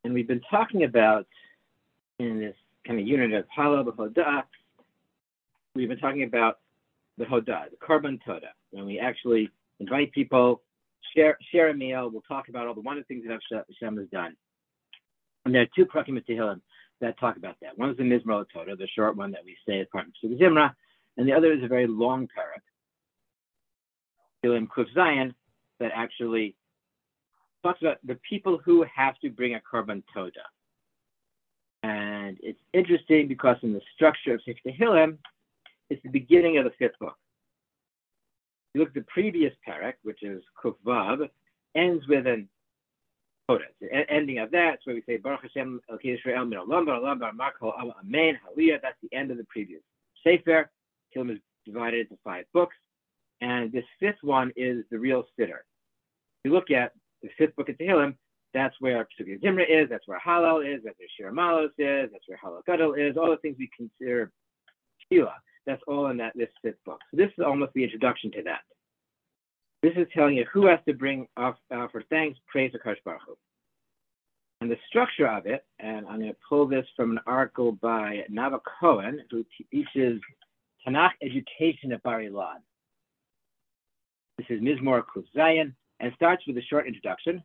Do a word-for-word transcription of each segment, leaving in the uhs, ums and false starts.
And we've been talking about, in this kind of unit of Halal b'Hodah, we've been talking about the Hodah, the Korban Todah, when we actually invite people, share share a meal. We'll talk about all the wonderful things that Hashem has done. And there are two Prakim Tehillim that talk about that. One is the Mizmor Todah, the short one that we say as part of the Zimra, and the other is a very long parak, Tehillim Kuf Zayin, that actually talks about the people who have to bring a Korban Todah. And it's interesting because in the structure of Sefer Tehillim, it's the beginning of the fifth book. You look at the previous parak, which is Kuf Vav, ends with an Todah. The ending of that is where we say Baruch Hashem Elokei Yisrael Min Olam Ba'olam Ba'amar Kol Amen Hallelujah. That's the end of the previous Sefer. Tehillim is divided into five books, and this fifth one is the real sitter. If you look at the fifth book of Tehillim, that's where Pesukei Zimra is, that's where Halal is, that's where Shir Malos is, that's where Halal Gadol is, all the things we consider Tefillah. That's all in that this fifth book. So this is almost the introduction to that. This is telling you who has to bring off uh, for thanks, praise to Kadosh Baruch Hu. And the structure of it, and I'm going to pull this from an article by Nava Cohen, who teaches Tanakh education at Bar Ilan. This is Mizmor Kuf Zayin, and starts with a short introduction.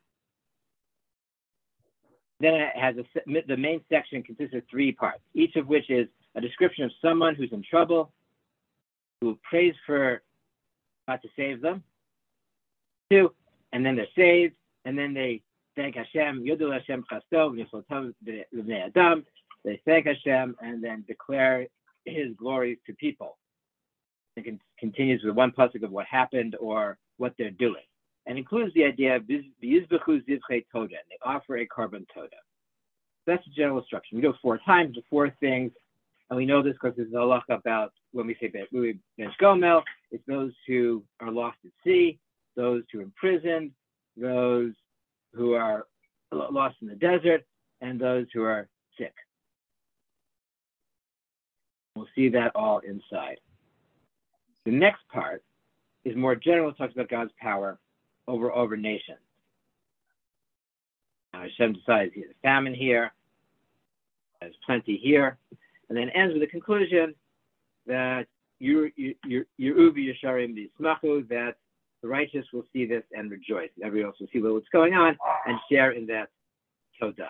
Then it has a, the main section consists of three parts, each of which is a description of someone who's in trouble, who prays for God to save them. Two, and then they're saved, and then they thank Hashem, Yodel Hashem Chastov, V'Yisrael L'Bnei Adam. They thank Hashem and then declare His glories to people. It can, continues with one pasuk of what happened or what they're doing, and includes the idea of V'Yizbechu Zivchei Todah. They offer a Korban Todah. That's the general structure. We do it four times, the four things, and we know this because there's a halacha about when we say Be'esh Gomel, it's those who are lost at sea, those who are imprisoned, those who are lost in the desert, and those who are sick. We'll see that all inside. The next part is more general. It talks about God's power over over nations. Now Hashem decides he has famine here, there's plenty here, and then ends with a conclusion that you you you Yeruvi Yesharim B'Yismachu, that the righteous will see this and rejoice. Everyone else will see what's going on and share in that Todah.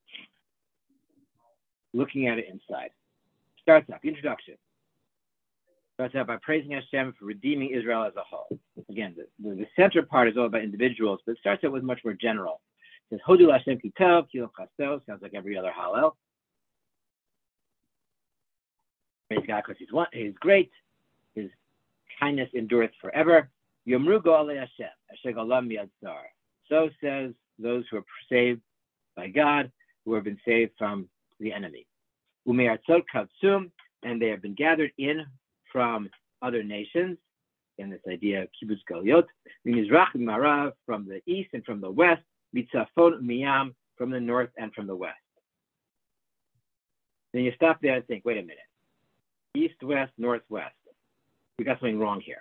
Looking at it inside. Starts up, introduction. Starts out by praising Hashem for redeeming Israel as a whole. Again, the, the, the center part is all about individuals, but it starts out with much more general. It says, Hodu Hashem ki tov, ki lo chasto, sounds like every other Hallel. Praise God because he's, one, he's great. His kindness endureth forever. Yomru go'alei Hashem, Asher golam miyad zar. So says those who are saved by God, who have been saved from the enemy. Ume'artzot katsum, and they have been gathered in from other nations, and this idea of kibbutz galiot, mimizrach marav, from the east and from the west, mitzafon miyam, from the north and from the west. Then you stop there and think, wait a minute, east, west, north, west. We got something wrong here.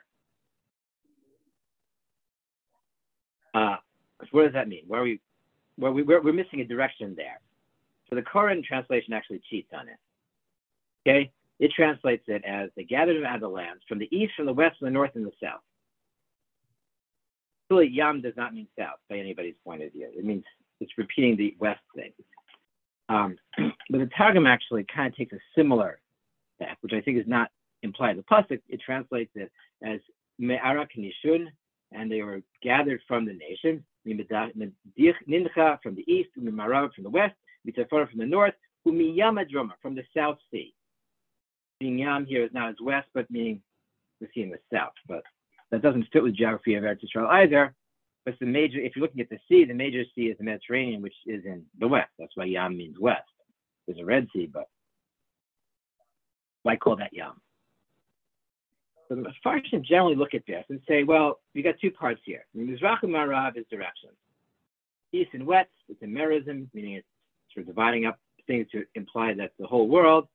Uh, what does that mean? Where are we? Well, we, we're, we're missing a direction there. So the Koran translation actually cheats on it. Okay? It translates it as they gathered out of the lands from the east, from the west, from the north, and the south. Really, Yam does not mean south by anybody's point of view. It means it's repeating the west thing. Um, but the Targum actually kind of takes a similar step, which I think is not implied in the pasuk. It translates it as Me'ara Knishun, and they were gathered from the nation, Nincha from the east, Mimarav from the west, Mitafara from the north, Umiyam Adroma from the South Sea. Meaning Yam here is not as west, but meaning the sea in the south. But that doesn't fit with geography of Eretz Yisrael either. But the major, if you're looking at the sea, the major sea is the Mediterranean, which is in the west. That's why Yam means west. There's a Red Sea, but why call that Yam? So the Mepharshim generally look at this and say, well, you got two parts here. Mizrach and Marav is direction. East and west, it's a merism, meaning it's sort of dividing up things to imply that the whole world.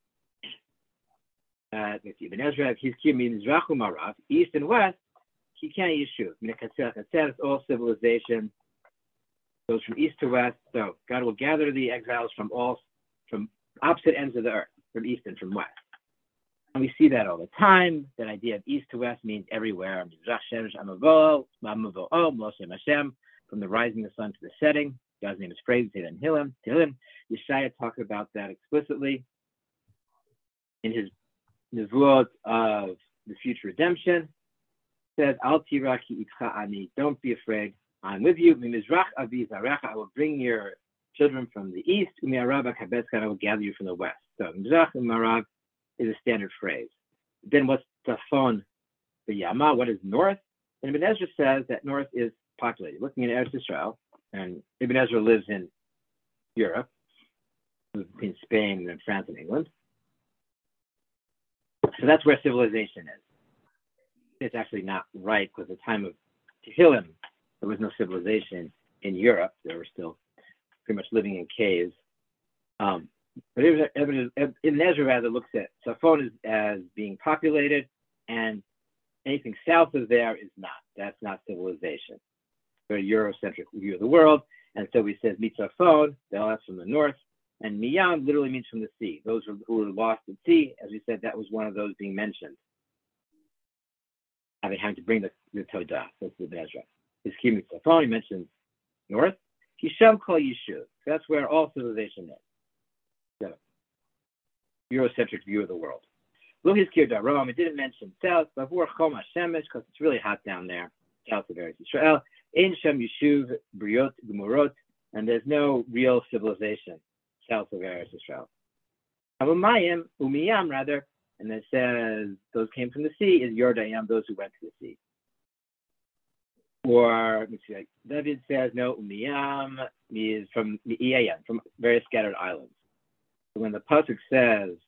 Uh, let's see, Ibn Ezra, he's means Mizrach and Marav, east and west, he can't Yishuv. It's all civilization. goes from east to west. So God will gather the exiles from all, from opposite ends of the earth, from east and from west. And we see that all the time. That idea of east to west means everywhere. From the rising of the sun to the setting. God's name is praised. Tehillim. Tehillim. Yeshaya talks about that explicitly in his nevuot of the future redemption. It says, Al tira ki itcha ani. Don't be afraid. I'm with you. Mimizrach avi zarecha. I will bring your children from the east. Umi'arav ha'kabetzkan. I will gather you from the west. So Mizrach and Marav is a standard phrase. Then what's Tafon Yama? What is north? And Ibn Ezra says that north is populated. Looking at Eretz Israel, and Ibn Ezra lives in Europe, between Spain and France and England. So that's where civilization is. It's actually not right, because at the time of Tehillim, there was no civilization in Europe. They were still pretty much living in caves. Um, but Ibn Ezra rather looks at Safon as, as being populated, and anything south of there is not. That's not civilization. Very Eurocentric view of the world. And so he says Mitzafon, that's from the north, and Miyam literally means from the sea. Those who were lost at sea, as we said, that was one of those being mentioned. Having, having to bring the, the Todah, that's the Ezra. His key Mitzafon, he mentions north. Hisham Kol Yishuv, that's where all civilization is. So, Eurocentric view of the world. Luhis Kir Darom, it didn't mention south, Bavur Choma Shemesh, because it's really hot down there, south of Eretz Israel. Ein Shem Yishuv Briot Gemurot, and there's no real civilization south of Eretz Israel. Avumayim Umiyam rather, and it says those came from the sea is Yordayam, those who went to the sea. Or let me see, like David says no, Umiyam is from Iyayam, from various scattered islands. So when the pasuk says,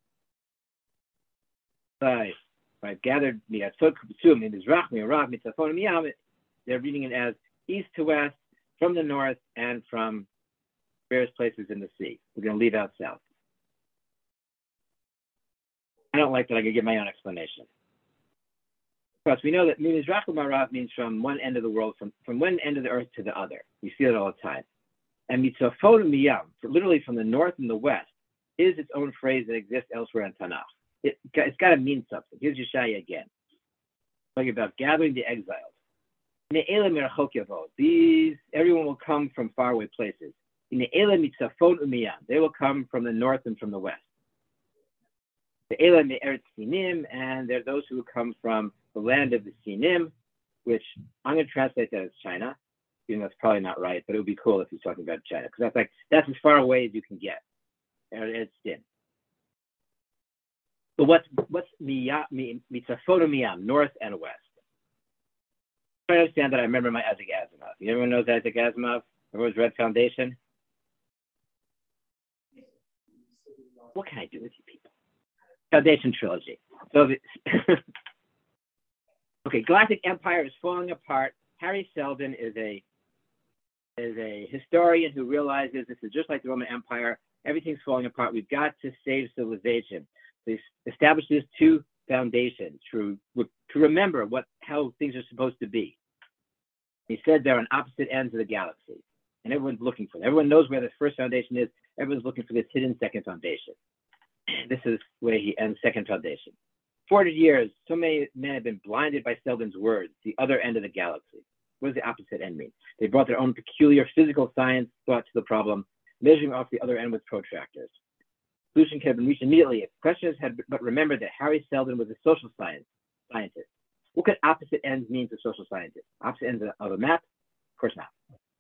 right, right, gathered Miyatzot Kupsum Mizrach Miyarav Mitzafon Miyam. They're reading it as east to west, from the north, and from various places in the sea. We're going to leave out south. I don't like that. I can give my own explanation. Of course, we know that Mizrach Marav means from one end of the world, from, from one end of the earth to the other. We see it all the time. And Mitzafon Miyam, literally from the north and the west, is its own phrase that exists elsewhere in Tanakh. It, it's got to mean something. Here's Yeshaya again, talking about gathering the exiles. These, everyone will come from faraway places. They will come from the north and from the west. And there are those who come from the land of the Sinim, which I'm going to translate that as China. Even though it's probably not right, but it would be cool if he's talking about China, because that's like that's as far away as you can get. It's Sin. But what's what's Mitzafon Miyam, north and west? I understand that I remember my Isaac Asimov. You everyone knows Isaac Asimov? Everyone's read Foundation? What can I do with you people? Foundation trilogy. So, the, okay, Galactic Empire is falling apart. Harry Seldon is a is a historian who realizes this is just like the Roman Empire. Everything's falling apart. We've got to save civilization. So he establishes two foundations to, to remember what how things are supposed to be. He said they're on opposite ends of the galaxy, and everyone's looking for them. Everyone knows where the first foundation is. Everyone's looking for this hidden second foundation. This is where he ends second foundation. four hundred years, so many men have been blinded by Seldon's words, the other end of the galaxy. What does the opposite end mean? They brought their own peculiar physical science thought to the problem, measuring off the other end with protractors. Solution could have been reached immediately if questioners had but remembered that Harry Seldon was a social science scientist. What could opposite ends mean to social scientists? Opposite ends of a map? Of course not.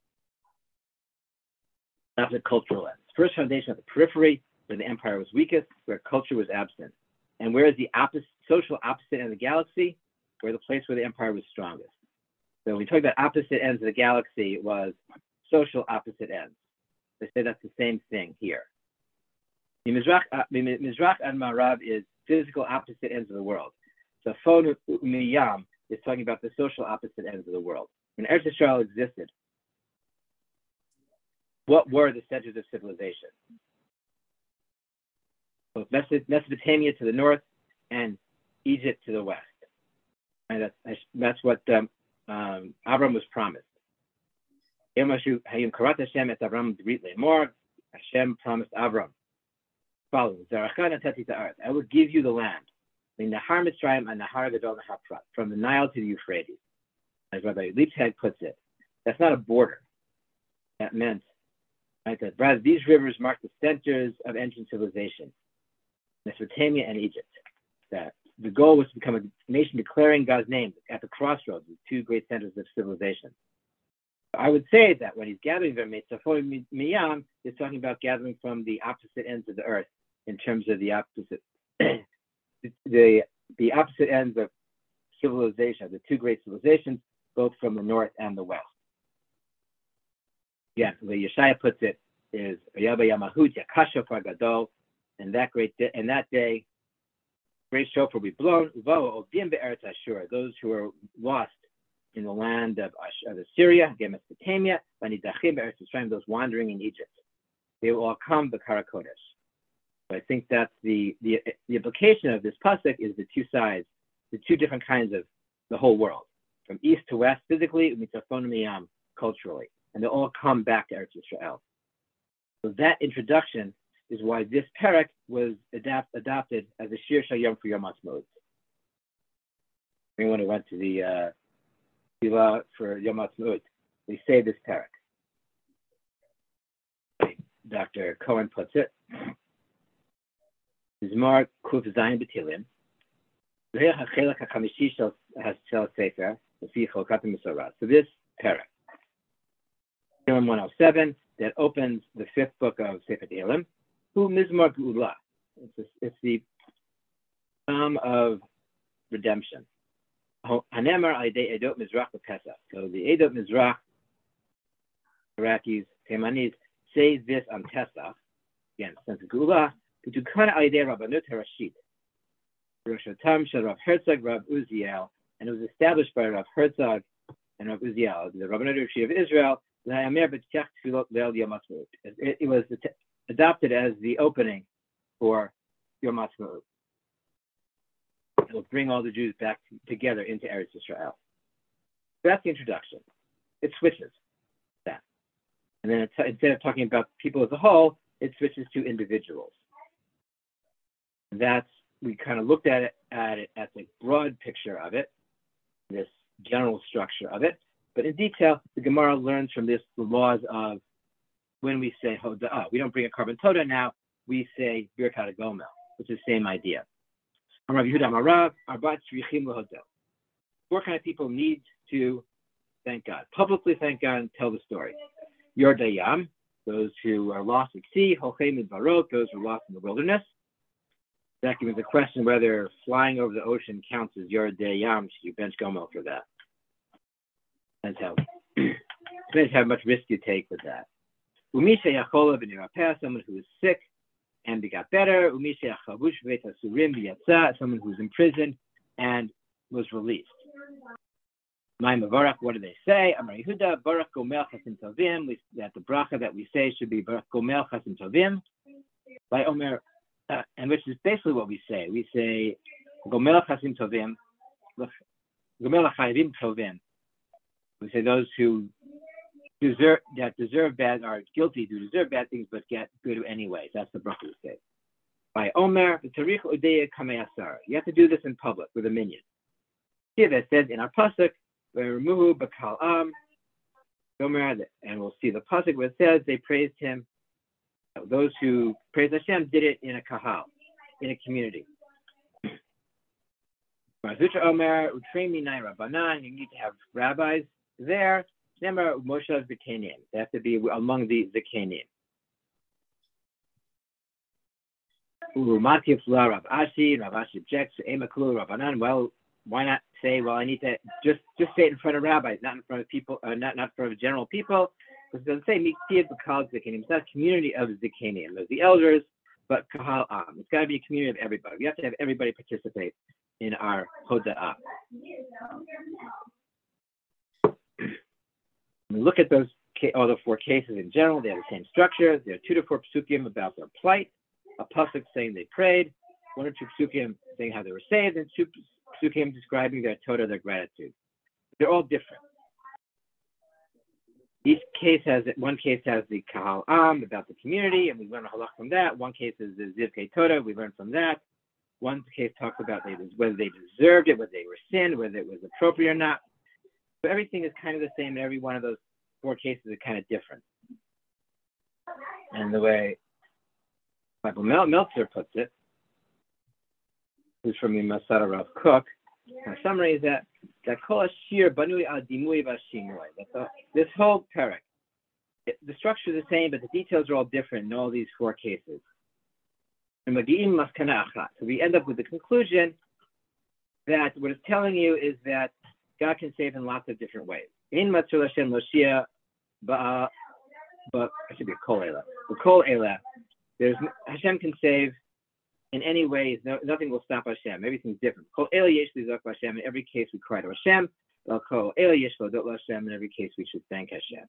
Opposite cultural ends. First foundation of the periphery, where the empire was weakest, where culture was absent. And where is the opposite, social opposite end of the galaxy? Where the place where the empire was strongest. So when we talk about opposite ends of the galaxy, it was social opposite ends. They say that's the same thing here. Mizrach and Marav is physical opposite ends of the world. So Fon Miyam is talking about the social opposite ends of the world. When Eretz Yisrael existed, what were the centers of civilization? Both Mesopotamia to the north and Egypt to the west. And that's, that's what um, um, Abram was promised. Yamashu Hayim Karat Hashem et Avram Brit Lemor. Hashem promised Avram, following Zarachana Tati Ta'aret, I will give you the land, the Nahar Mitzrayim and Nahar Gadol Nahar, from the Nile to the Euphrates. As Rabbi Liebshead puts it, that's not a border. That meant, right, that rather these rivers mark the centers of ancient civilization, Mesopotamia and Egypt. That the goal was to become a nation declaring God's name at the crossroads of two great centers of civilization. I would say that when he's gathering them, Mitzafon Miyam is talking about gathering from the opposite ends of the earth in terms of the opposite, the the opposite ends of civilization, the two great civilizations, both from the north and the west. Again, the way Yeshaya puts it is Yaba Yamahut Yakasha Gadol, and that great day, and that day, great shofar will be blown. Uvo Odim Be'eretz Ashur, those who are lost in the land of, of Assyria, Mesopotamia, Vanidachim Be'eretz Yisrael, those wandering in Egypt, they will all come B'Kara Kodesh. So I think that's the, the the implication of this pasuk is the two sides, the two different kinds of the whole world, from east to west physically, Mitzafon Miyam culturally, and they all come back to Eretz Yisrael. So that introduction is why this parak was adapt, adopted as a Shir Shayom for Yom Ha'atzmaut. Anyone who went to the uh, Tefillah for Yom Ha'atzmaut, they say this parak. Doctor Cohen puts it. Zmar Kuf Zayin B'Tilim. V'Hechelak HaChamishi Shel Sefer L'fi Cholkat HaMisorah. So this parak, Tehillim one oh seven, that opens the fifth book of Sefer Tehillim, Hu Mizmor Geula. It's, it's the psalm of redemption. Hanemar Aidei Edot Mizrach Pesach. So the Edot Mizrach, Iraqis, Temanis, say this on Pesach. Again, sense of Geula. Utukana Aidei Rabbanut Harashit. Rosh Hashanah Shel Rav Herzog, Rav Uziel, and it was established by Rav Herzog and Rav Uziel, the Rabbanut Harashit of Israel. It, it was adopted as the opening for Yom Ha'atzmaut. It will bring all the Jews back together into Eretz Yisrael. That's the introduction. It switches that. And then it, instead of talking about people as a whole, it switches to individuals. That's, we kind of looked at it, at it, at the broad picture of it, this general structure of it. But in detail, the Gemara learns from this the laws of when we say Hoda'ah. We don't bring a carbon toda now, we say Birkat HaGomel, which is the same idea. Rav Yehuda Amarav, Arbat Shrichim L'Hodo. Four kind of people need to thank God, publicly thank God and tell the story. Yordayam, those who are lost at sea, Hochem Midbarot, those who are lost in the wilderness. That gives the question whether flying over the ocean counts as Yordayam. Should you bench Gomel for that? That's how, depends how much risk you take with that. Umisha Yachola B'Nirapeh, someone who is sick and they got better. Umisha Yachavush V'Vet HaSurim V'Yatza, someone who was in prison and was released. My Mavarach, what do they say? Amar Yehuda, Barak Gomel Chasim Tovim, that the bracha that we say should be Barak Gomel Chasim Tovim. By Omer, uh, and which is basically what we say. We say Gomel Chasim Tovim, Gomel Chayivim Tovim. We say those who deserve that deserve bad are guilty to deserve bad things but get good anyways. That's the bracha we say. By Omer, the Tarich Udeya Kameyasar. You have to do this in public with a minion. Here that says in our pasuk, Remuhu Bakal Am, Omer, and we'll see the pasuk where it says they praised him. Those who praised Hashem did it in a kahal, in a community. Mazutra Omer, Utremi Nai Rabbanan. You need to have rabbis there. Remember, Moshe Zikanim. They have to be among the Zikanim. Urumati Fla Rav Ashi, Rav Ashi objects, Emakulu Rabbanan. Well, why not say, well, I need to just just say it in front of rabbis, not in front of people, uh, not not in front of general people, because it doesn't say Miktiyah B'Kal Zikanim. It's not a community of Zikanim. There's the elders, but Kahal Am. It's got to be a community of everybody. We have to have everybody participate in our Hoda'ah. We look at those all the four cases in general. They have the same structure. There are two to four psukim about their plight, a pasuk saying they prayed, one or two psukim saying how they were saved, and two psukim describing their toda, their gratitude. They're all different. Each case has, one case has the Kahal Am, about the community, and we learn a halach from that. One case is the Zivkei Toda, we learn from that. One case talks about whether they deserved it, whether they were sinned, whether it was appropriate or not. So everything is kind of the same, and every one of those four cases is kind of different. And the way Michael Mel- Meltzer puts it, who's from the Masada Rav Kook, my summary is that that kol ashir banui al dimui v'ashimui. That this whole parak, it, the structure is the same, but the details are all different in all these four cases. And magi'im maskana achat. So we end up with the conclusion that what it's telling you is that God can save in lots of different ways. In matzul Hashem loshia ba'a, but I should be kol ela. The kol ela, there's Hashem can save. In any way, no, nothing will stop Hashem. Everything's different. Kol ela yesh lizok Hashem. In every case, we cry to Hashem. Kol ela yesh lodot Hashem. In every case, we should thank Hashem.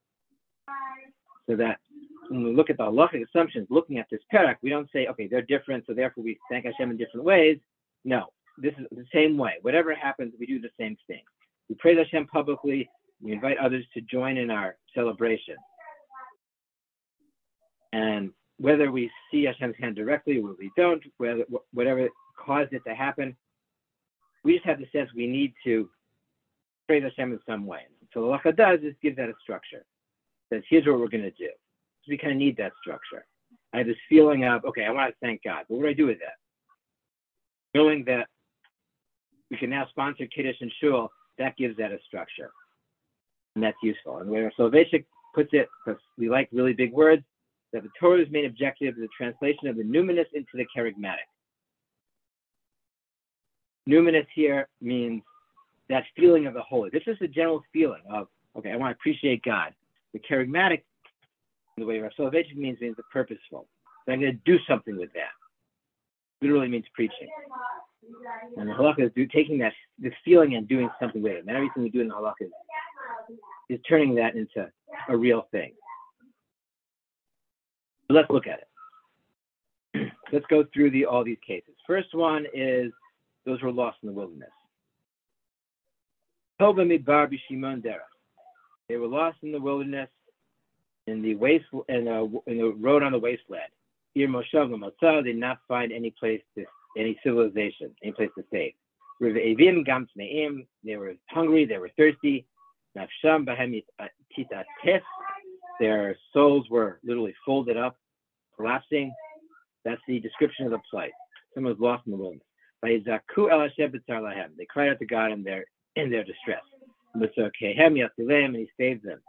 So that when we look at the halachic assumptions, looking at this parak, we don't say, okay, they're different, so therefore we thank Hashem in different ways. No, this is the same way. Whatever happens, we do the same thing. We praise Hashem publicly. We invite others to join in our celebration. And whether we see Hashem's hand directly or we don't, whether, whatever caused it to happen, we just have the sense we need to praise Hashem in some way. So what halacha does is give that a structure. It says, here's what we're going to do. So we kind of need that structure. I have this feeling of, okay, I want to thank God. But what do I do with that? Knowing that we can now sponsor Kiddush and Shul, that gives that a structure. And that's useful. And the way Soloveitchik puts it, because we like really big words, that the Torah's main objective is the translation of the numinous into the charismatic. Numinous here means that feeling of the holy. This is the general feeling of, okay, I want to appreciate God. The charismatic, the way Rav Soloveitchik means, means the purposeful. So I'm going to do something with that. Literally means preaching. And the halakha is do, taking that this feeling and doing something with it. And everything we do in the halakha is, is turning that into a real thing. So let's look at it. Let's go through the all these cases. First one is those who were lost in the wilderness. Tova midbar b'shimon derech. They were lost in the wilderness, in the waste, in, a, in the road on the wasteland. Ir moshav l'motzah, they did not find any place to, any civilization, any place to stay. Rev'evim gam tmeim, they were hungry, they were thirsty. Nafsham bahem titates, their souls were literally folded up, collapsing. That's the description of the plight. Someone was lost in the wilderness. Vayizaku el Hashem b'tzar lahem, they cried out to God in their in their distress. And he saved them.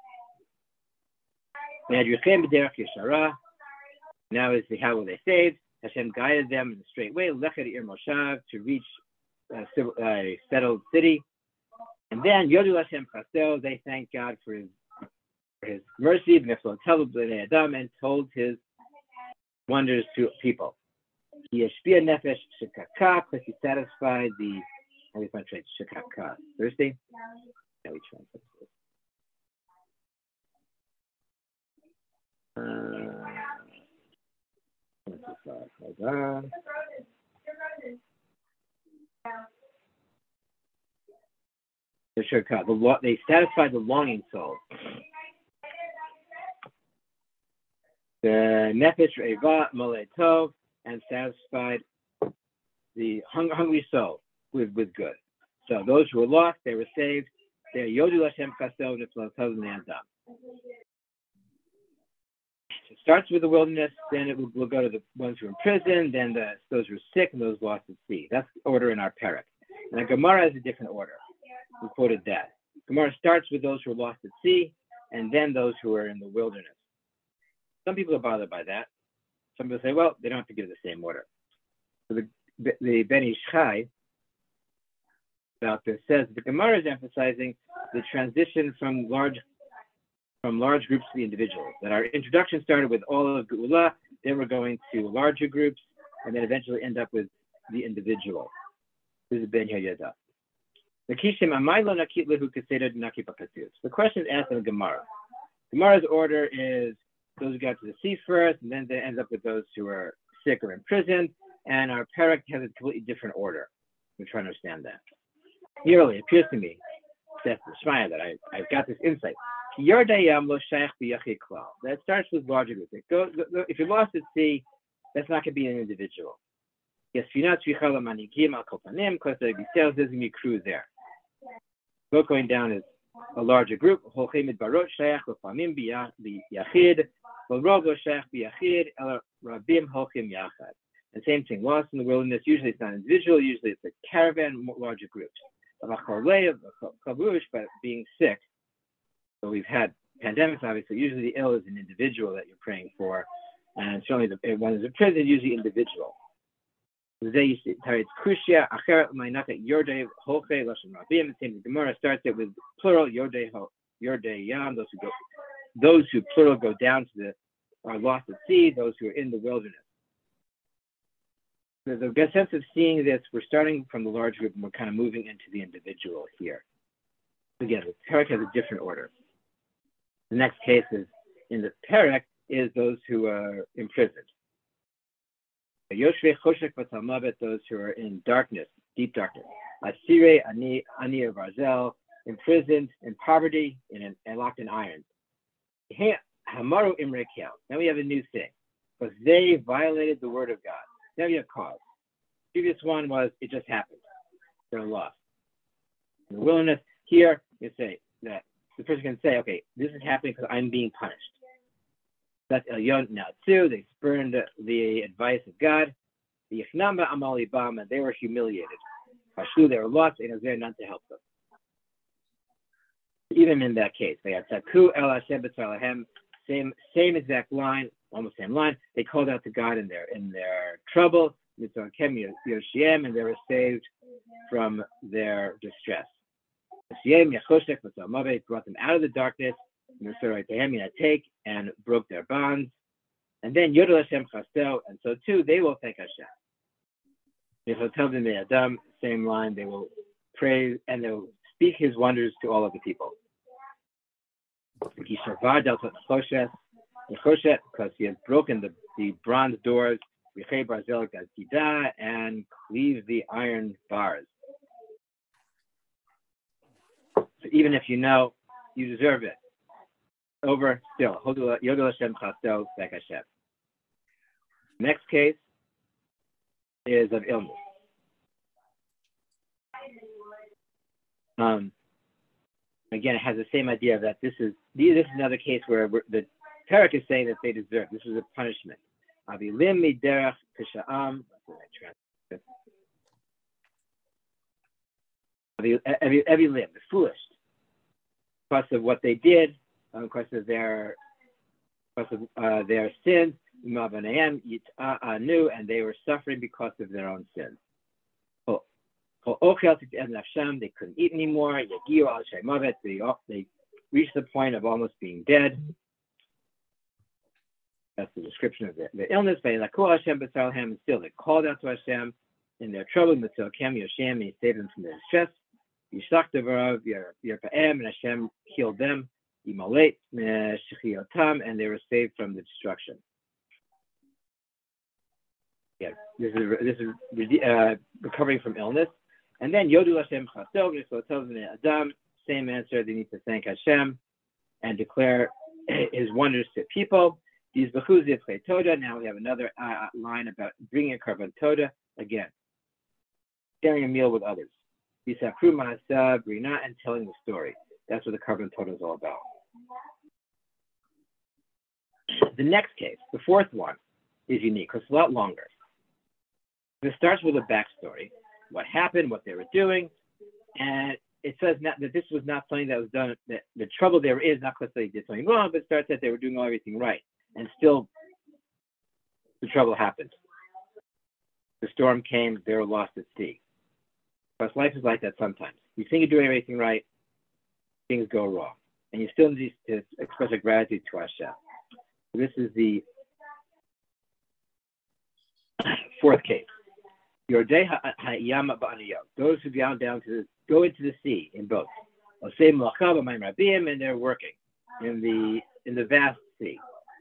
Now is the how will they saved? Hashem guided them in a straight way, Lechet Ir Moshav, to reach a, civil, a settled city. And then Yodu Hashem Chasel, they thank God for his for his mercy, and told his wonders to people. He Yashpia Nefesh Shekaka, because he satisfied the how do you translate Shekaka? Thirsty? How we translate this? Uh, hold on. The Shekaka, the lo- they satisfied the longing soul. The Nefesh Eva Molei Tov, and satisfied the hung- hungry soul with, with good. So those who were lost, they were saved. They're Yodu Hashem Chasel Niflo Tov Ne'adam. It starts with the wilderness, then it will, will go to the ones who are in prison, then the, those who are sick, and those lost at sea. That's the order in our parak. And the Gemara has a different order. We quoted that. Gemara starts with those who are lost at sea, and then those who are in the wilderness. Some people are bothered by that. Some people say, well, they don't have to give the same order. So the, the Ben Ish Chai about this says the Gemara is emphasizing the transition from large from large groups to the individuals. That our introduction started with all of Geula, then we're going to larger groups, and then eventually end up with the individual. This is Ben Yehuda. The question is asked in the Gemara. Gemara's order is those who got to the sea first, and then it ends up with those who are sick or in prison, and our parak has a completely different order. We're trying to understand that. Nearly, it appears to me, says the Shmaya, that I, I've got this insight. Yordayam lo shaykh b'yachid klal. That starts with larger groups. Go, go, go, if you're lost at sea, that's not going to be an individual. Yes, you're not tzricha l'manikim al kopanim because there's going to be crews there. Boat going down is a larger group. Holchim midbarot shaykh l'famim b'yachid v'rov lo shaykh b'yachid el rabim holchim yachad. The same thing. Lost in the wilderness. Usually it's not individual. Usually it's a caravan, larger groups. But being sick. So we've had pandemics, obviously. Usually the ill is an individual that you're praying for. And certainly the one is a prison, usually individual. The same Gemara starts it with plural, Yordei Yam, those who go, those who plural go down to the, are lost at sea, those who are in the wilderness. There's a good sense of seeing this. We're starting from the large group and we're kind of moving into the individual here. Again, the Perek has a different order. The next case is in the Perek is those who are imprisoned. Yoshvei Choshek V'Talmavet, those who are in darkness, deep darkness. Asire Ani Ani Varzel, imprisoned in poverty and, in, and locked in iron. Hamaru Imrekel. Now we have a new thing because they violated the word of God. Now you have cause. The previous one was it just happened. They're lost. In the wilderness, here you say that the person can say, okay, this is happening because I'm being punished. That's Elyon Natsu. They spurned the advice of God. The Yechnamba Amali Bama, they were humiliated. Pashu, they were lost, and it was there not to help them. Even in that case, they had Taku El Hashem B'Tzalahem, same same exact line, almost same line. They called out to God in their in their trouble, Mitzvah Yoshiem, and they were saved from their distress. Yoshiem Yachoshek B'Tzalmavet brought them out of the darkness, take and broke their bonds, and then Yodel Hashem Chastel, and so too they will thank Hashem. Adam, same line, they will praise and they will speak His wonders to all of the people. Because He has broken the, the bronze doors, and cleave the iron bars. So even if you know you deserve it, over still. Yodel Hashem Chastel, thank Hashem. Next case is of illness. Um, again, it has the same idea that this is this is another case where the Perek is saying that they deserve. This was a punishment. Avilim miderach pisha'am. Avilim, the foolish, because of what they did, because of their because of uh, their sins. And they were suffering because of their own sins. They couldn't eat anymore. They reached the point of almost being dead. That's the description of the, the illness. And still, they called out to Hashem in their trouble. And He saved them from their distress. And Hashem healed them. And they were saved from the destruction. Yeah, this is this is uh, recovering from illness, and then Yodu Hashem Chastel Adam. Same answer. They need to thank Hashem and declare His wonders to people. These Bechuzi Toda. Now we have another uh, line about bringing a carbon toda again, sharing a meal with others. Bisakru Maasa Brina and telling the story. That's what the carbon toda is all about. The next case, the fourth one, is unique because it's a lot longer. This starts with a backstory, what happened, what they were doing, and it says not, that this was not something that was done, that the trouble there is not because they did something wrong, but it starts that they were doing everything right, and still the trouble happened. The storm came, they were lost at sea. Because life is like that sometimes. You think you're doing everything right, things go wrong, and you still need to express a gratitude to Hashem. This is the fourth case. Yordei ha'yama ba'aniyot. Those who go down to the, go into the sea in boats. Osei malacha b'mayim rabim, and they're working in the in the vast sea.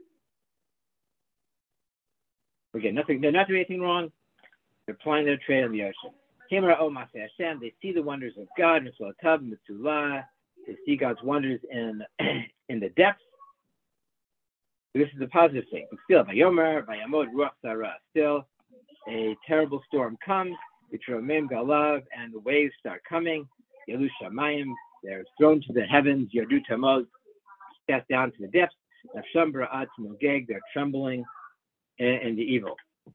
Again, nothing. They're not doing anything wrong. They're plying their trade on the ocean. Himra o maseh Hashem. They see the wonders of God. Mitzvotav, mitzvah, They see God's wonders in in the depths. This is a positive thing. But still, Vayomer, Vayamod, Ruach Sarah. Still, a terrible storm comes. Vitromim Galav, and the waves start coming. Yalu Shamayim, they're thrown to the heavens. Yardu Tamoz, cast down to the depths. Nafsham Bra'at Mogeg, they're trembling in, in the evil.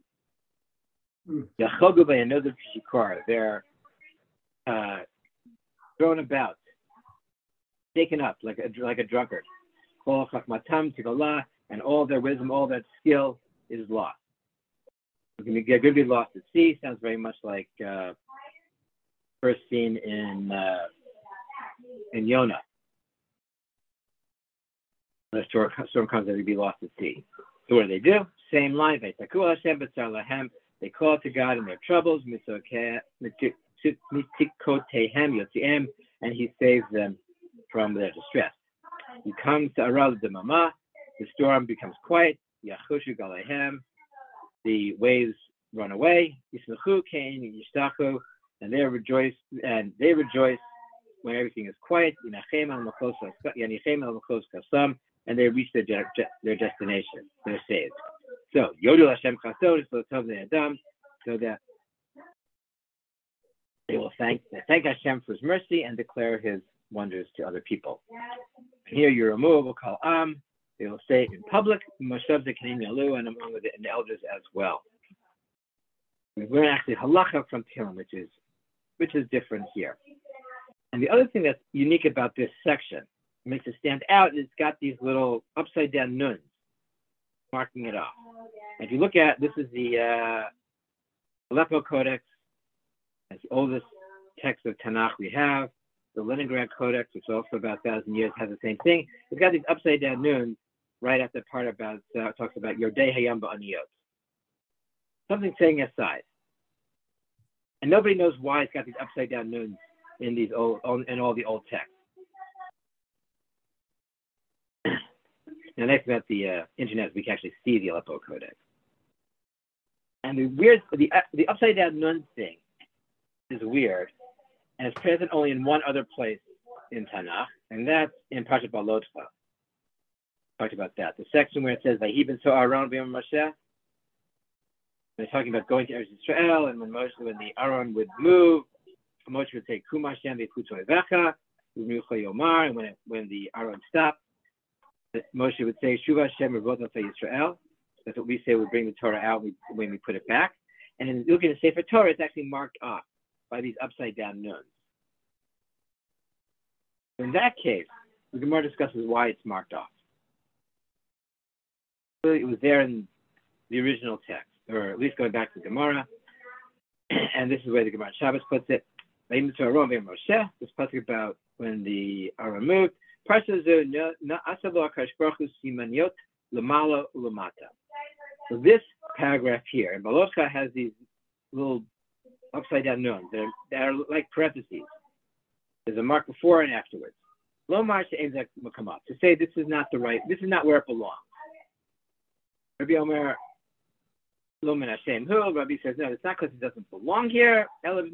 Yachogu Vayanodov Shikar, they're uh, thrown about, taken up like a like a drunkard. Kol Chachmatam Tigolah, and all their wisdom, all that skill is lost. We're going to get good be lost at sea. Sounds very much like uh, first seen in uh, in Yonah. The storm, storm comes that they be lost at sea. So what do they do? Same line. They call to God in their troubles, and He saves them from their distress. He comes to Aral Demama. The storm becomes quiet. Yachushu Galehem. The waves run away. Yismachu Kain Yishtachu, and they rejoice. And they rejoice when everything is quiet. Yinachem al Machos Yanichem al Machos Kasam, and they reach their their destination. They're saved. So Yodel Hashem Chasod so Tov Adam, so that they will thank they thank Hashem for His mercy and declare His wonders to other people. Here you remove will call Am. They will say in public, Moshev Zekanim Yalu, and among the, the elders as well. We learn actually halacha from Tehillim, which is which is different here. And the other thing that's unique about this section, makes it stand out, is it's got these little upside down nuns marking it off. And if you look at, this is the uh, Aleppo Codex, it's the oldest text of Tanakh we have. The Leningrad Codex, which is also about a thousand years, has the same thing. It's got these upside down nuns right at the part about, uh, talks about Yordei Hayam Ba'aniyot. Something saying aside. And nobody knows why it's got these upside down nuns in these old, in all the old texts. Now, next about the uh, internet, we can actually see the Aleppo Codex. And the weird, the uh, the upside down nun thing is weird, and it's present only in one other place in Tanakh, and that's in Parshat Balotcha. Talked about that. The section where it says Vayiben so Aaron b'yom Moshe. They're talking about going to Eretz Yisrael, and when Moshe, when the Aaron would move, Moshe would say Kum Hashem v'Kuto Evecha, U'Miucha Yomar, and when it, when the Aaron stopped, Moshe would say Shuva Hashem Revotam Yisrael. That's what we say. We bring the Torah out when we put it back. And in looking at the Sefer Torah, it's actually marked off by these upside down nuns. In that case, the Gemara discusses why it's marked off. It was there in the original text, or at least going back to the Gemara. And this is where the Gemara Shabbos puts it. This talking about when the Aaron moved. So this paragraph here, and Balotcha has these little upside down nuns that are, that are like parentheses. There's a mark before and afterwards. To say this is not the right, this is not where it belongs. Rabbi Omer, Lomin Hashem Hu. Rabbi says no, it's not because it doesn't belong here.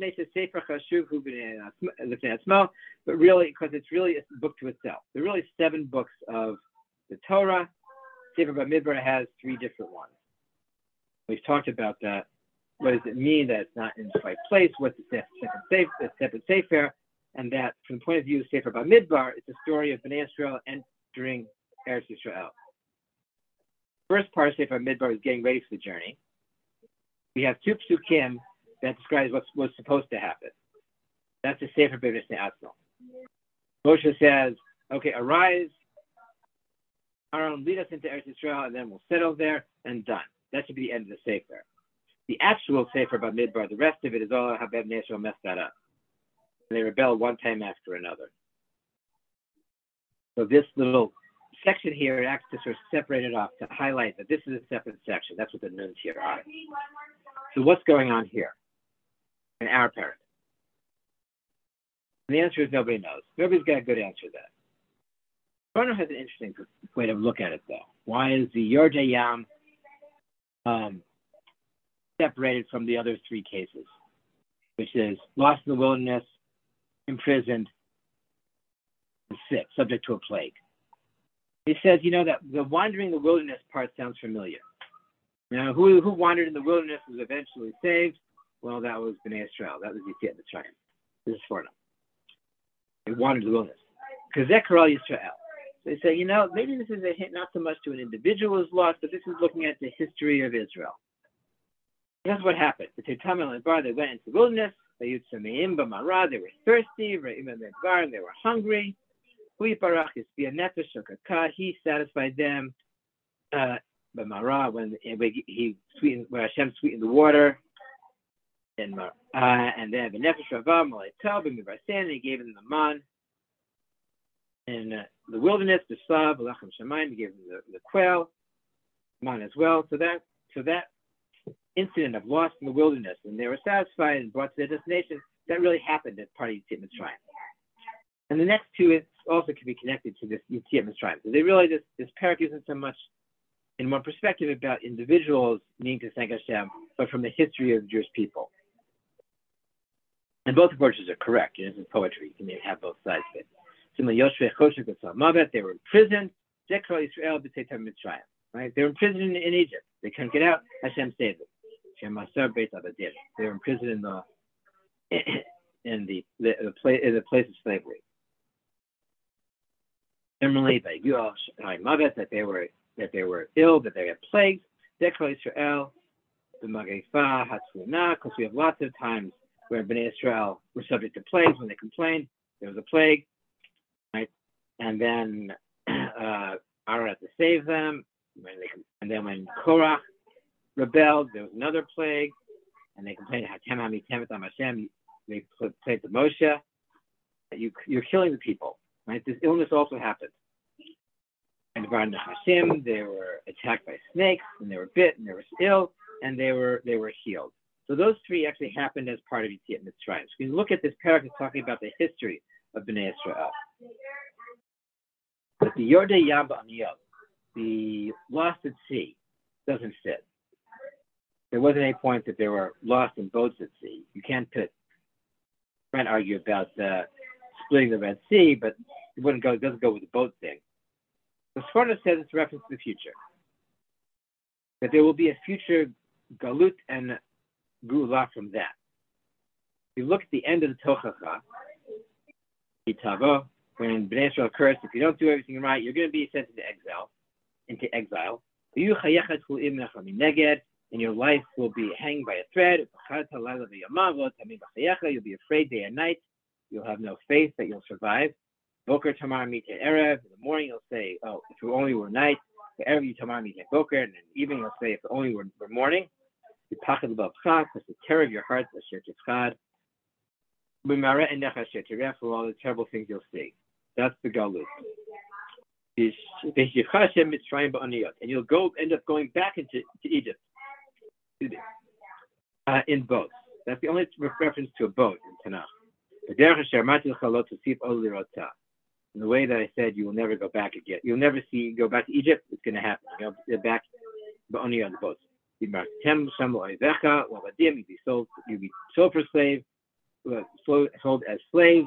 But really, because it's really a book to itself. There are really seven books of the Torah. Sefer Bamidbar has three different ones. We've talked about that. What does it mean that it's not in the right place? What's the separate sefer? And that, from the point of view of Sefer Bamidbar, it's a story of Bnei Yisrael entering Eretz Yisrael. First part of Sefer Bamidbar is getting ready for the journey. We have two psukim that describes what's, what's supposed to happen. That's the Sefer B'Nei Atzmo. Moshe says, okay, arise, Aaron, lead us into Eretz Yisrael, and then we'll settle there, and done. That should be the end of the Sefer. The actual Sefer Bamidbar, the rest of it is all how Bnei Yisrael messed that up. And they rebel one time after another. So this little section here acts to sort of separate it off, to highlight that this is a separate section. That's what the nuns here are. So what's going on here in our paragraph? And the answer is nobody knows. Nobody's got a good answer to that. Barno has an interesting way to look at it, though. Why is the Yordei Yam um, separated from the other three cases, which is lost in the wilderness, imprisoned, sick, subject to a plague. He says, you know, that the wandering in the wilderness part sounds familiar. Now, who who wandered in the wilderness was eventually saved? Well, that was Bnei Israel. That was Yetziat Mitzrayim. This is for them. They wandered in the wilderness. Because Zechariah Yisrael. They say, you know, maybe this is a hint not so much to an individual who's lost, but this is looking at the history of Israel. That's what happened. The Tetamel and Bar, they went into the wilderness. They used some B'mara. They were thirsty. They were hungry. He satisfied them. Uh, B'mara, when he sweetened, when Hashem sweetened the water. And uh, and then B'nefesh Ravam, Malaitah, B'mivarsan, he gave them the man. In uh, the wilderness, the Slav, Lachem Shamayim, he gave them the, the quail, man as well. So that, so that incident of lost in the wilderness, and they were satisfied and brought to their destination, that really happened as part of Yetziat Mitzrayim. And the next two is also can be connected to this Yetziat Mitzrayim. So they realize this, this parak isn't so much in one perspective about individuals needing to thank Hashem, but from the history of the Jewish people. And both approaches are correct. It isn't poetry. You can have both sides of it. They were imprisoned. Right? They were imprisoned in, in Egypt. They couldn't get out. Hashem saved them. They were imprisoned in the in the the, the, place, in the place of slavery. Similarly, by that they were that they were ill, that they had plagues. Israel, the Magaifa, Hatzuna, because we have lots of times where Bnei Israel were subject to plagues when they complained. There was a plague. Right? And then uh, Aaron had to save them. When they, and then when Korach rebelled, there was another plague, and they complained, Hashem, they played to Moshe, you, you're killing the people. Right? This illness also happened. And Hashem, they were attacked by snakes, and they were bit, and they were ill, and they were they were healed. So those three actually happened as part of Yetziat Mitzrayim. So you look at this paragraph, it's talking about the history of Bnei Israel. But the Yordei Yam Ba'aniyot, the lost at sea, doesn't fit. There wasn't any point that they were lost in boats at sea. You can't put, try and argue about uh, splitting the Red Sea, but it wouldn't go. It doesn't go with the boat thing. The Sforno says it's a reference to the future, that there will be a future galut and gula from that. If you look at the end of the Tochacha, when Bnei Israel cursed, if you don't do everything right, you're going to be sent into exile. Into exile. And your life will be hanged by a thread. You'll be afraid day and night. You'll have no faith that you'll survive. Boker tamar mite erev. In the morning you'll say, oh, if it only were night. Erev you tamar mite boker. And in the evening you'll say, if it only were, were morning. Because the terror of your heart, for all the terrible things you'll see. That's the galut. And you'll go end up going back into to Egypt uh, in boats. That's the only reference to a boat in Tanakh. In the way that I said, you will never go back again. You'll never see go back to Egypt. It's going to happen. You'll go back, but only on the boats. You'll be sold. You'll be sold for slave, sold as slaves.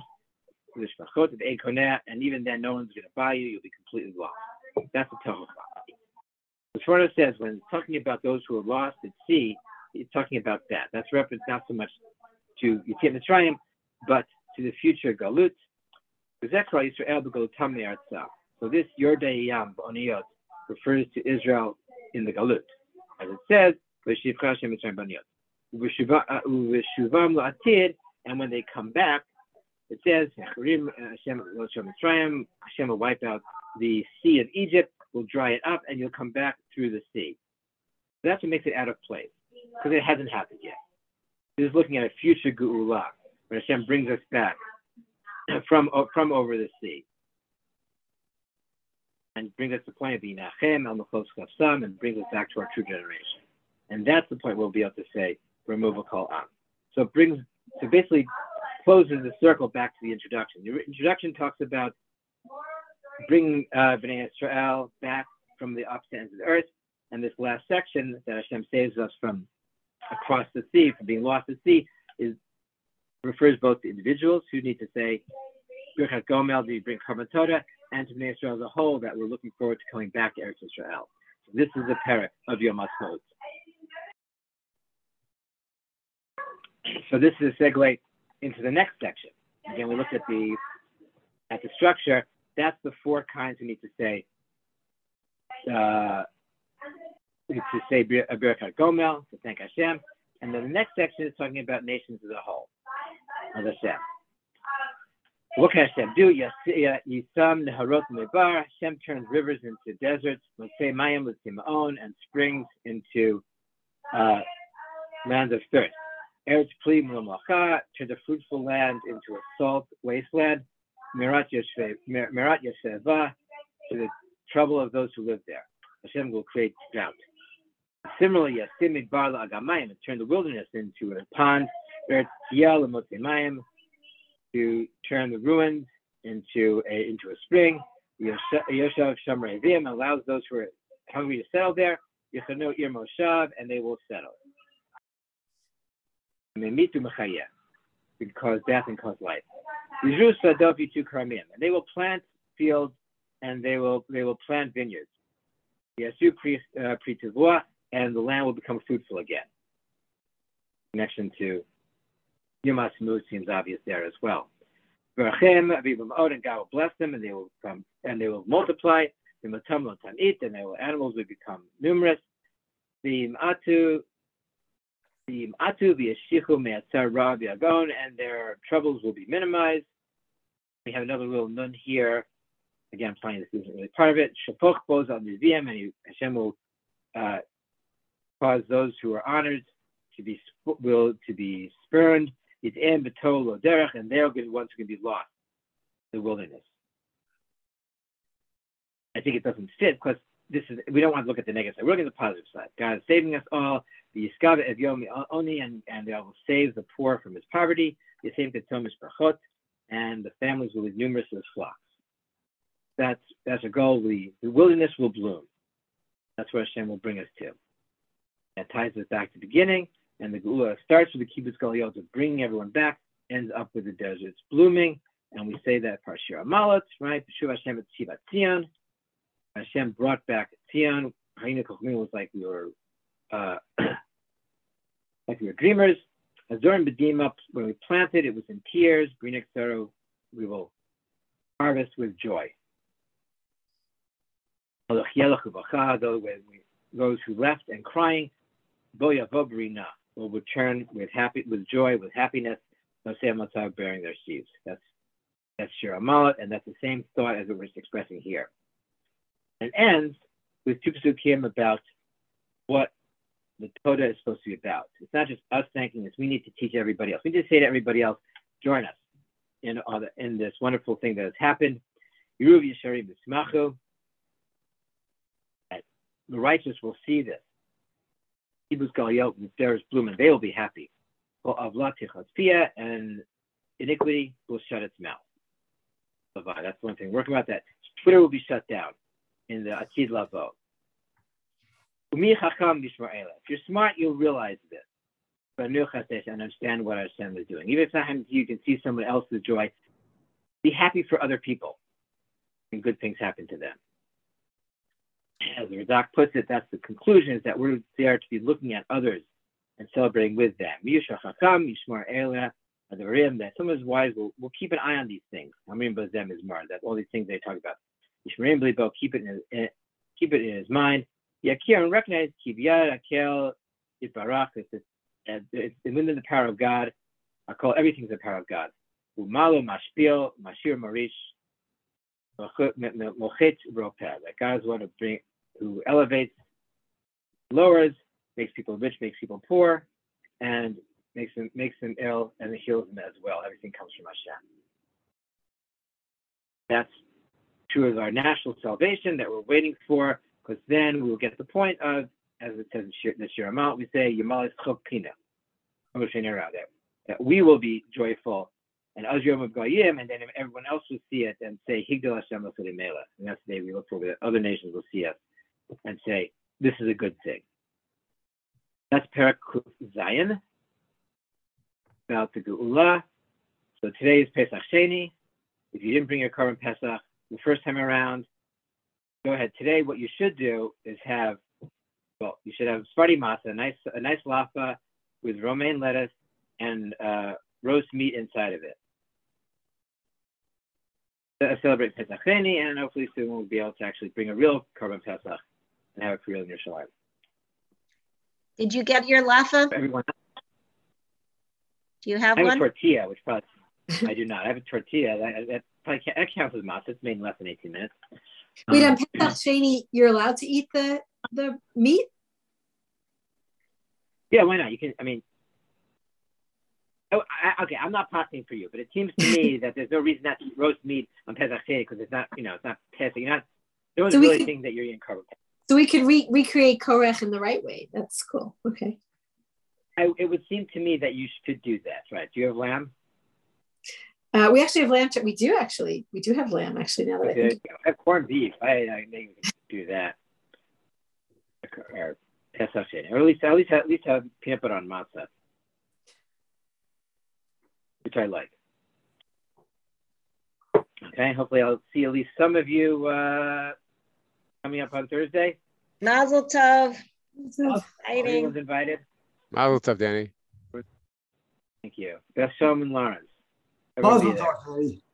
And even then, no one's going to buy you. You'll be completely lost. That's the Tochacha. The Sforno says when it's talking about those who are lost at sea, it's talking about that. That's reference not so much to Yetziat Mitzrayim, but to the future galut. So this Yordei Yam Ba'aniyot refers to Israel in the galut, as it says, and when they come back, it says, Hashem will wipe out the sea of Egypt, will dry it up, and you'll come back through the sea. So that's what makes it out of place, because it hasn't happened yet. It is looking at a future Geula, when Hashem brings us back from from over the sea, and brings us to the point of Yinachem, Al-Mechos Chafsam, and brings us back to our true generation. And that's the point we'll be able to say, remove a Kol Am. So it brings, so basically, closes the circle back to the introduction. The introduction talks about bringing uh, Bnei Israel back from the opposite ends of the earth, and this last section that Hashem saves us from across the sea, from being lost at sea, is refers both to individuals who need to say, Birkat Gomel, do you bring Korban Toda, and to Bnei Israel as a whole, that we're looking forward to coming back to Eretz Israel. So this is the parak of Yom HaAtzmaut. So this is a segue into the next section. Again, we looked at the at the structure. That's the four kinds we need to say. Uh, to say Birkat Gomel, to thank Hashem. And then the next section is talking about nations as a whole. As Hashem. What can Hashem do? Yisam Neharot Mebar. Hashem turns rivers into deserts. Motzei Mayim L'Timaon, and springs into uh, lands of thirst. Eretz Pli M'Lacha, turns a fruitful land into a salt wasteland. Merat Yesheva, to the trouble of those who live there. Hashem will create drought. Similarly, Yasim Midbar La'agamayim, and turn the wilderness into a pond. Eretz Tiyah L'Motzei Mayim, to turn the ruins into a into a spring. Yoshav Shamrei Vim, allows those who are hungry to settle there. Yechano Ir Moshav, and they will settle. Memitu Mechayeh, because death and cause life. Yizru Sadov Yitu Karamim, and they will plant fields and they will they will plant vineyards. Yasu Prituvua, and the land will become fruitful again. Connection to Yom HaAtzmaut seems obvious there as well. Berachem Avivim Od, and God will bless them, and they will come and they will multiply. The Matam Lotanit, and their animals will become numerous. The Matu, the Matu v'Yeshichu Me'atzar Ra v'Yagon, and their troubles will be minimized. We have another little nun here. Again, I'm finding this isn't really part of it. Shapoch Boz al Nizvim, and Hashem will uh, cause those who are honored to be will to be spurned. It's en betol lo derech, and they're the ones who can be lost in the wilderness. I think it doesn't fit because this is we don't want to look at the negative side. We're looking at the positive side. God is saving us all. The yiskava ev yomi oni, and and God will save the poor from his poverty. The same ketomish brachot, and the families will be numerous as flocks. That's that's a goal. We, the wilderness will bloom. That's where Hashem will bring us to. That ties us back to the beginning. And the Geula starts with the Kibbutz Galuyot of bringing everyone back, ends up with the deserts blooming. And we say that Parshir Amalot, right? B'shuv Hashem et Shivat Tzion. Hashem brought back Tzion. Hayinu Kochmin was like we were, uh, like we were dreamers. Azorim B'dim up, when we planted, it was in tears. Brinek Zero, we will harvest with joy. Those who left and crying, Boya Vobrina, will return with happy, with joy, with happiness, bearing their sheaves. That's that's Shir Amalat, and that's the same thought as it was expressing here. And ends with two psukim about what the Toda is supposed to be about. It's not just us thanking us; we need to teach everybody else. We need to say to everybody else, join us in uh, in this wonderful thing that has happened. Yeruv Yeshari B'Smachu. The righteous will see this. Kibbutz Galuyot, there is bloom, and they will be happy. And iniquity will shut its mouth. That's one thing. Work about that. Twitter will be shut down in the Atid Lavo. If you're smart, you'll realize this. And understand what Hashem is doing. Even if sometimes you can see someone else's joy, be happy for other people, and good things happen to them. As the Radak puts it, that's the conclusion, is that we're there to be looking at others and celebrating with them. That someone is wise will will keep an eye on these things. That all these things they talk about. Keep it in his, keep it in his mind. Yakir, and recognize it's within the power of God. I call everything the power of God. Umalo mashpil mashir marish. That God is one who bring, who elevates, lowers, makes people rich, makes people poor, and makes them makes them ill, and heals them as well. Everything comes from Hashem. That's true of our national salvation that we're waiting for, because then we will get the point of, as it says in the Shir Amal, we say Yamal Chok Pina, that we will be joyful. And Azriam of Goyim, and then everyone else will see it and say, Higdal Hashem L'Sodei Melech. And that's the day we look for that other nations will see us and say, this is a good thing. That's Perek Kuf Zayin, about the Geula. So today is Pesach Sheni. if you didn't bring your Korban Pesach the first time around, go ahead. Today, what you should do is have, well, you should have Sephardi matzah, a nice, a nice laffa with romaine lettuce and uh, roast meat inside of it. To celebrate Pesach Sheni, and hopefully soon we'll be able to actually bring a real Korban Pesach and have it for real in Yerushalayim. Did you get your laffa? Everyone, Do you have I have one? a tortilla, which probably I do not. I have a tortilla. That, that probably can't, that counts as matzah. It's made in less than eighteen minutes. Wait, Um, on Pesach Sheni, you're allowed to eat the the meat? Yeah, why not? You can. I mean, oh, I, okay. I'm not passing for you, but it seems to me that there's no reason not to eat roast meat on Pesach Sheni because it's not, you know, it's not Pesach. You're not. No one's So we really could- thinking that you're eating Korban Pesach. So we could re- recreate Korech in the right way. That's cool. Okay. I, it would seem to me that you should do that, right? Do you have lamb? Uh, we actually have lamb. Ch- we do actually. We do have lamb. Actually, now that I Okay. think. I have corned beef. I, I maybe we can do that. Or Pesach Sheni, or at least at least at least have peanut butter on matzah, which I like. Okay. Hopefully, I'll see at least some of you uh, coming up on Thursday. Mazel tov. Exciting. Everyone's invited. Mazel tov, Danny. Thank you. Best Shalom and Lawrence. Everyone Mazel be there. tov, Harry.